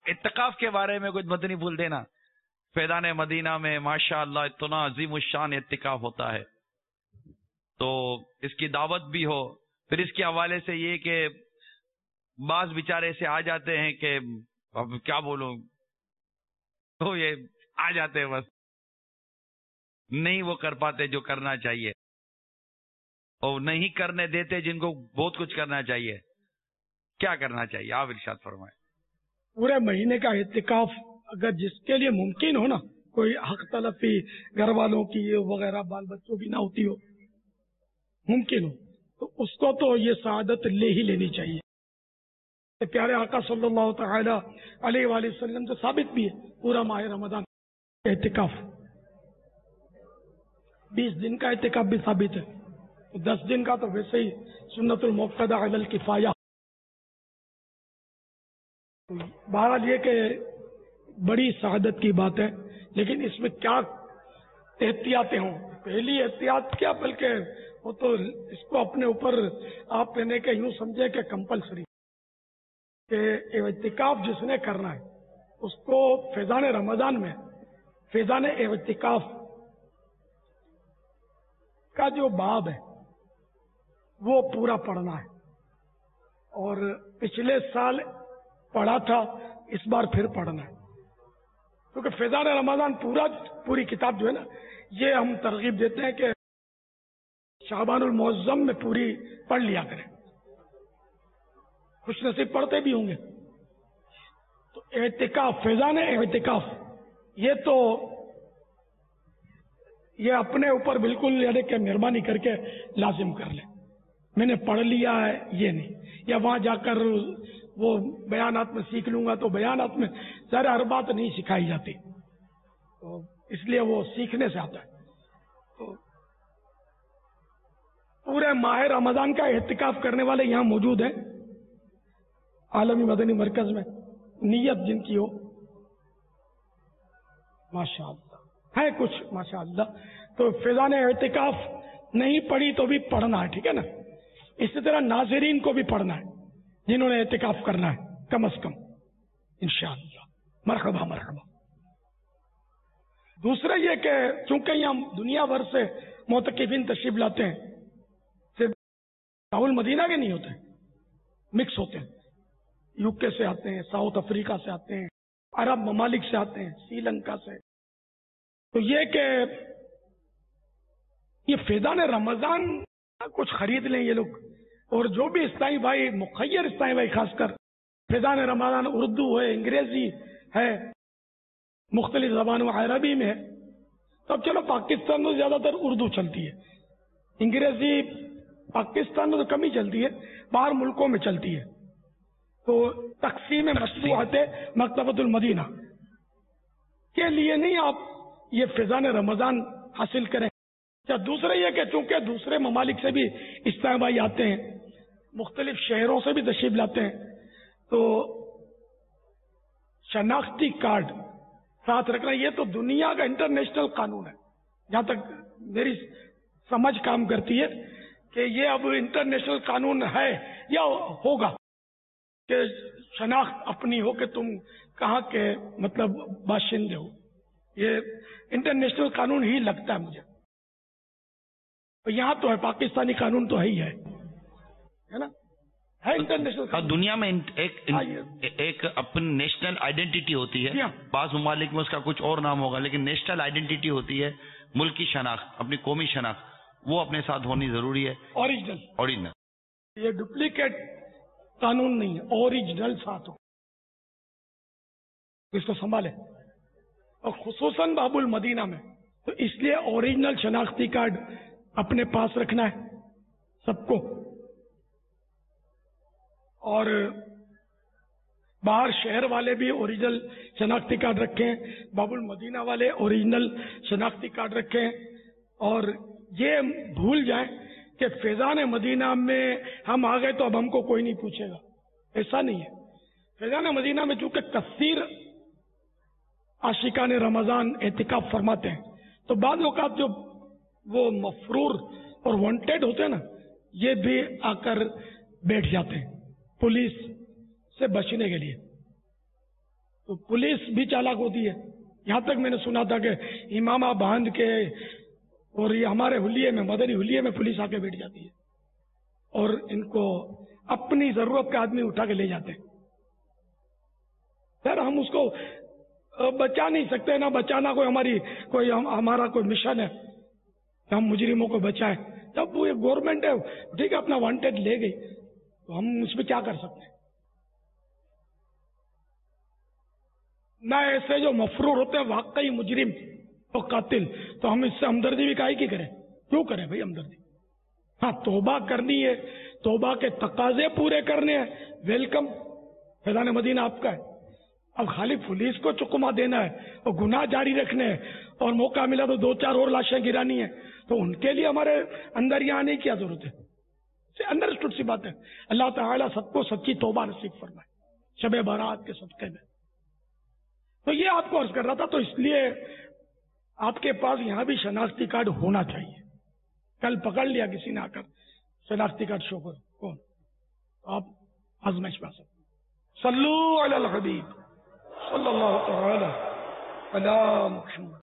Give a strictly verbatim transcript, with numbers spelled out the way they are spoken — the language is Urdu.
اعتکاف کے بارے میں کچھ مدنی پھول دینا. فیضان مدینہ میں ماشاء اللہ اتنا عظیم الشان اعتکاف ہوتا ہے، تو اس کی دعوت بھی ہو. پھر اس کے حوالے سے یہ کہ بعض بیچارے سے آ جاتے ہیں کہ اب کیا بولوں، تو یہ آ جاتے ہیں بس، نہیں وہ کر پاتے جو کرنا چاہیے، اور نہیں کرنے دیتے جن کو بہت کچھ کرنا چاہیے. کیا کرنا چاہیے آپ ارشاد فرمائیں. پورے مہینے کا اعتکاف اگر جس کے لیے ممکن ہو نا، کوئی حق تلفی گھر والوں کی وغیرہ بال بچوں کی نہ ہوتی ہو، ممکن ہو، تو اس کو تو یہ سعادت لے ہی لینی چاہیے. پیارے آقا صلی اللہ تعالی علیہ وآلہ وسلم سے ثابت بھی ہے پورا ماہ رمضان اعتکاف. بیس دن کا اعتکاف بھی ثابت ہے، دس دن کا تو ویسے ہی سنت الموقدہ علی الکفایہ. بہرحال یہ کہ بڑی سعادت کی بات ہے، لیکن اس میں کیا احتیاطیں ہوں. پہلی احتیاط کیا، بلکہ وہ تو اس کو اپنے اوپر آپ کہنے کے یوں سمجھے کہ کمپلسری، کہ اعتکاف جس نے کرنا ہے اس کو فیضان رمضان میں فیضان اعتکاف کا جو باب ہے وہ پورا پڑھنا ہے. اور پچھلے سال پڑھا تھا، اس بار پھر پڑھنا ہے، کیونکہ فیضان رمضان پورا پوری کتاب جو ہے نا، یہ ہم ترغیب دیتے ہیں کہ شعبان المعظم میں پوری پڑھ لیا کریں. خوش نصیب پڑھتے بھی ہوں گے. تو اعتکاف، فیضان اعتکاف، یہ تو یہ اپنے اوپر بالکل یعنی کہ مہربانی کر کے لازم کر لیں. میں نے پڑھ لیا ہے یہ نہیں، یا وہاں جا کر وہ بیانات میں سیکھ لوں گا، تو بیانات میں ظاہر ہر بات نہیں سکھائی جاتی، تو اس لیے وہ سیکھنے سے آتا ہے. تو پورے ماہ رمضان کا اعتکاف کرنے والے یہاں موجود ہیں عالمی مدنی مرکز میں، نیت جن کی ہو ماشاء اللہ ہے کچھ ماشاء اللہ. تو فیضان اعتکاف نہیں پڑھی تو بھی پڑھنا ہے، ٹھیک ہے نا. اسی طرح ناظرین کو بھی پڑھنا ہے جنہوں نے اعتکاف کرنا ہے کم از کم انشاءاللہ. مرحبا مرحبا. دوسرا یہ کہ چونکہ یہاں دنیا بھر سے معتکفین تشریف لاتے ہیں، صرف راول مدینہ کے نہیں ہوتے، مکس ہوتے ہیں. یو کے سے آتے ہیں، ساؤتھ افریقہ سے آتے ہیں، عرب ممالک سے آتے ہیں، سری لنکا سے. تو یہ کہ یہ فیضان رمضان کچھ خرید لیں یہ لوگ، اور جو بھی اسلامی بھائی، مخیر اسلامی بھائی خاص کر، فیضان رمضان اردو ہے، انگریزی ہے، مختلف زبانوں عربی میں ہے. تو اب چلو پاکستان میں زیادہ تر اردو چلتی ہے، انگریزی پاکستان میں تو کم ہی چلتی ہے، باہر ملکوں میں چلتی ہے. تو تقسیم مطبوعات مکتبۃ المدینہ کے لیے نہیں آپ یہ فیضان رمضان حاصل کریں. دوسرا یہ کہ چونکہ دوسرے ممالک سے بھی اسلامی بھائی آتے ہیں، مختلف شہروں سے بھی تشریف لاتے ہیں، تو شناختی کارڈ ساتھ رکھنا یہ تو دنیا کا انٹرنیشنل قانون ہے، جہاں تک میری سمجھ کام کرتی ہے کہ یہ اب انٹرنیشنل قانون ہے یا ہوگا کہ شناخت اپنی ہو کہ تم کہاں کے مطلب باشندے ہو. یہ انٹرنیشنل قانون ہی لگتا ہے مجھے. یہاں تو ہے پاکستانی قانون تو ہے ہی ہے نا، ہے انٹرنیشنل. دنیا میں ایک ایک اپنی نیشنل آئیڈینٹی ہوتی ہے، بعض ممالک میں اس کا کچھ اور نام ہوگا، لیکن نیشنل آئیڈینٹی ہوتی ہے، ملک کی شناخت، اپنی قومی شناخت، وہ اپنے ساتھ ہونی ضروری ہے. اوریجنل اوریجنل یہ ڈپلیکیٹ قانون نہیں ہے، اوریجنل ساتھ ہو، اس کو سنبھالے. اور خصوصاً باب المدینہ میں تو اس لیے اوریجنل شناختی کارڈ اپنے پاس رکھنا ہے سب کو. اور باہر شہر والے بھی اوریجنل شناختی کارڈ رکھیں، باب المدینہ والے اوریجنل شناختی کارڈ رکھیں. اور یہ بھول جائیں کہ فیضان مدینہ میں ہم آ گئے تو اب ہم کو کوئی نہیں پوچھے گا، ایسا نہیں ہے. فیضان مدینہ میں چونکہ کثیر عاشقان رمضان اعتکاف فرماتے ہیں، تو بعض اوقات جو وہ مفرور اور وانٹیڈ ہوتے ہیں نا، یہ بھی آ کر بیٹھ جاتے ہیں پولیس سے بچنے کے لیے. تو پولیس بھی چالاک ہوتی ہے. یہاں تک میں نے سنا تھا کہ امامہ باندھ کے اور یہ ہمارے حلیے میں, مدنی حلیے میں پولیس آ کے بیٹھ جاتی ہے اور ان کو اپنی ضرورت کا آدمی اٹھا کے لے جاتے ہیں. سر ہم اس کو بچا نہیں سکتے, نہ بچانا کوئی ہماری کوئی ہم, ہمارا کوئی مشن ہے کہ ہم مجرموں کو بچائیں. تب وہ ایک گورنمنٹ ہے, ٹھیک ہے اپنا وانٹیڈ لے گئی, تو ہم اس پہ کیا کر سکتے ہیں. نہ ایسے جو مفرور ہوتے ہیں واقعی مجرم اور قاتل, تو ہم اس سے ہمدردی بھی کائی کی کریں, کیوں کریں بھائی ہمدردی. ہاں توبہ کرنی ہے, توبہ کے تقاضے پورے کرنے ہیں, ویلکم, فیضان مدینہ آپ کا ہے. اب خالی پولیس کو چکما دینا ہے اور گناہ جاری رکھنے ہیں اور موقع ملا تو دو چار اور لاشیں گرانی ہیں, تو ان کے لیے ہمارے اندر یہاں آنے کی کیا ضرورت ہے. انڈرسٹوڈ سی بات ہے. اللہ تعالیٰ سب کو سچی توبہ نصیب فرمائے شب بارات کے صدقے میں. تو یہ آپ کو عرض کر رہا تھا, تو اس لیے آپ کے پاس یہاں بھی شناختی کارڈ ہونا چاہیے. کل پکڑ لیا کسی نے آ کر شناختی کارڈ شو کر, کون, آپ آزمائش پا سکتے. صلو علی الحبیب صلی اللہ تعالی علی محمد.